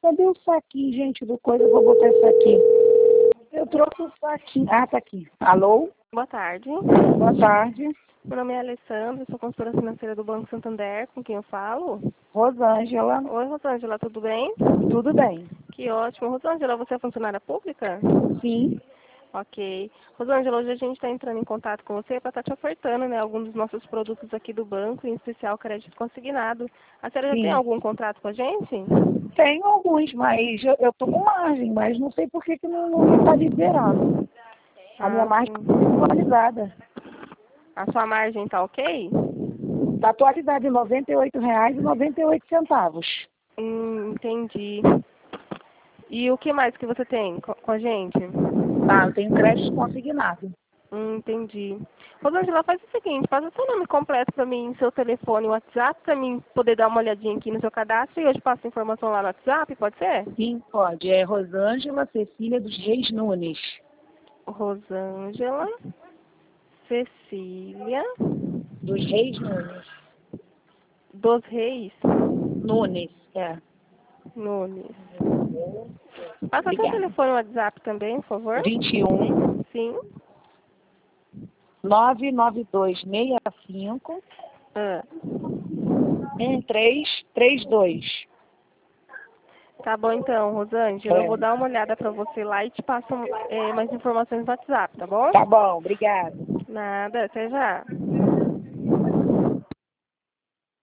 cadê o saquinho, gente, do coisa? Eu vou botar isso aqui. Eu trouxe o saquinho. Ah, tá aqui. Alô? Boa tarde. Boa tarde. Meu nome é Alessandra, sou consultora financeira do Banco Santander, com quem eu falo. Rosângela. Oi, Rosângela, tudo bem? Tudo bem? Que ótimo. Rosângela, você é funcionária pública? Sim. Ok. Rosângela, hoje a gente está entrando em contato com você para estar te ofertando, né, alguns dos nossos produtos aqui do banco, em especial crédito consignado. A senhora já tem Sim. algum contrato com a gente? Tenho alguns, mas eu tô com margem, mas não sei por que não está liberando. A minha margem Sim. está atualizada. A sua margem tá ok? Está atualizada em R$ 98,98. Entendi. E o que mais que você tem com a gente? Tá, eu tenho crédito consignado. Entendi. Rosângela, faz o seguinte, passa seu nome completo para mim, seu telefone e WhatsApp, para mim poder dar uma olhadinha aqui no seu cadastro e eu te passo a informação lá no WhatsApp, pode ser? Sim, pode. É Rosângela Cecília dos Reis Nunes. Rosângela Cecília Dos Reis Nunes. dos Reis Nunes, é. Nunes. Passa seu Obrigada. telefone e WhatsApp também, por favor. 21 Sim. 99265 Ah, 1332. tá bom então, Rosângela. Eu vou dar uma olhada para você lá e te passo mais informações no WhatsApp, tá bom? Tá bom, obrigada. Nada, até já.